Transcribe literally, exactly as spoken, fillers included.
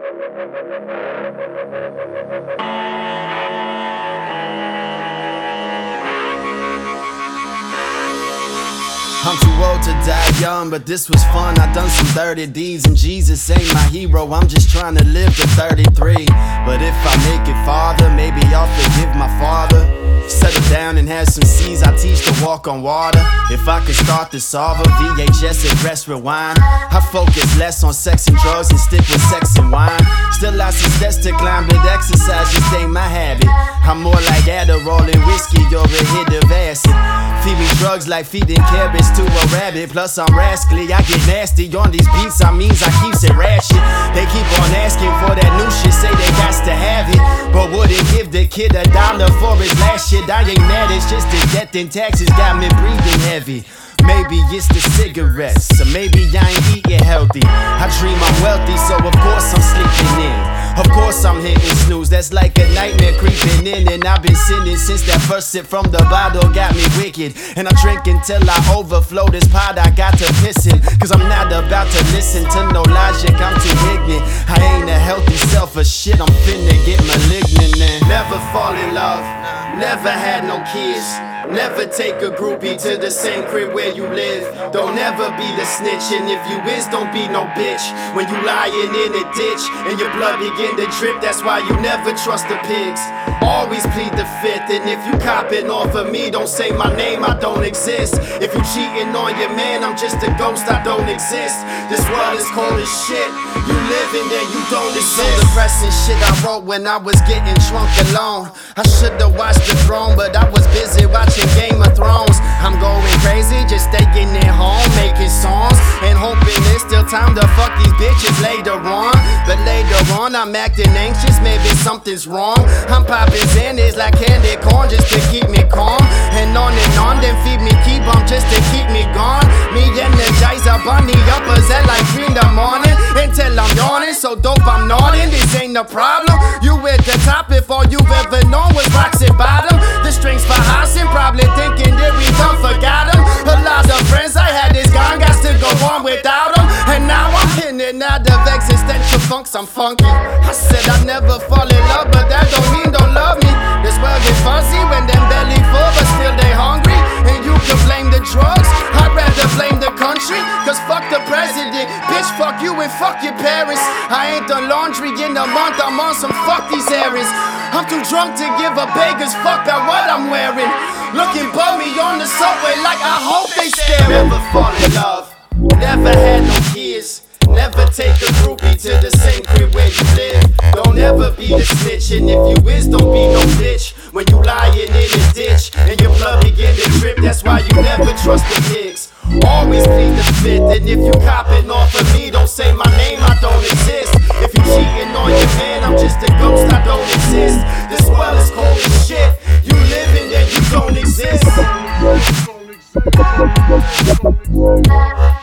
I'm too old to die young, but this was fun. I done some dirty deeds, and Jesus ain't my hero. I'm just trying to live to thirty-three. But if I make it farther, maybe I'll forgive my father. Settle down and have some seeds, I teach to walk on water. If I could start to solve a V H S and press rewind, I focus less on sex and drugs and stick with sex and wine. Still lots of steps to climb, but exercise just ain't my habit. I'm more like Adderall and whiskey or a hit of acid. Feed me drugs like feeding carrots to a rabbit. Plus I'm rascally, I get nasty on these beats. I means I keeps it ratchet. They keep on asking for that new shit, say they got to have it, but wouldn't give the kid a dollar for his last shit. I ain't mad, it's just the death and taxes got me breathing heavy. Maybe it's the cigarettes, or maybe I ain't eating healthy. I dream I'm wealthy, so of course I'm sleeping in. Of course I'm hitting snooze, that's like a nightmare creeping in. And I've been sinning since that first sip from the bottle got me wicked. And I drink until I overflow this pot, I got to piss in. Cause I'm not about to listen to no logic, I'm too ignorant. I ain't a healthy self of shit, I'm finna get malignant and never fall in love, never had no kids. Never take a groupie to the same crib where you live. Don't ever be the snitch, and if you is, don't be no bitch. When you lying in a ditch and your blood begin to drip, that's why you never trust the pigs. Always plead the fifth, and if you copping off of me, don't say my name, I don't exist. If you cheating on your man, I'm just a ghost, I don't exist. This world is cold as shit, you living and you don't exist. Some depressing shit I wrote when I was getting drunk alone. I should've watched The Throne, but I was busy watching Game of Thrones. I'm going crazy, just staying at home, making songs, and hoping there's still time to fuck these bitches later on. But later on, I'm acting anxious, maybe something's wrong. I'm popping Xannies like candy corn just to keep me calm. And on and on, then feed me key bump just to keep me gone. Me energizer bunny uppers at like three in the morning until I'm yawning. So dope I'm nodding, this ain't a problem. You at the top if all you've ever known was rocks at bottom. The strings for housing, probably thinking that we done forgot them. A lot of friends I had is gone, got to go on without them. And now I'm in and out of existential funks, I'm funky. I said I never fall in love, but that don't mean don't love me. This world get fuzzy when them belly full, but still they hungry. And you can blame the drugs, I'd rather blame the country. Cause fuck the president, bitch fuck you and fuck your parents. I ain't done laundry in a month, I'm on some fuck these errands. I'm too drunk to give a beggars fuck about what I'm wearing. Looking bummy on the subway like I hope they stare. Never fall in love, never had no kids. Never take a groupie to the same crib where you live. Don't ever be the snitch, and if you is, don't be no bitch. When you lying in a ditch and your blood begin to drip, that's why you never trust the pigs. Always plead the fifth, and if you copping off of me, don't say my name, I don't exist. If you cheating on your man, I'm just a ghost, I don't exist. This world is cold as shit, you living and you don't exist.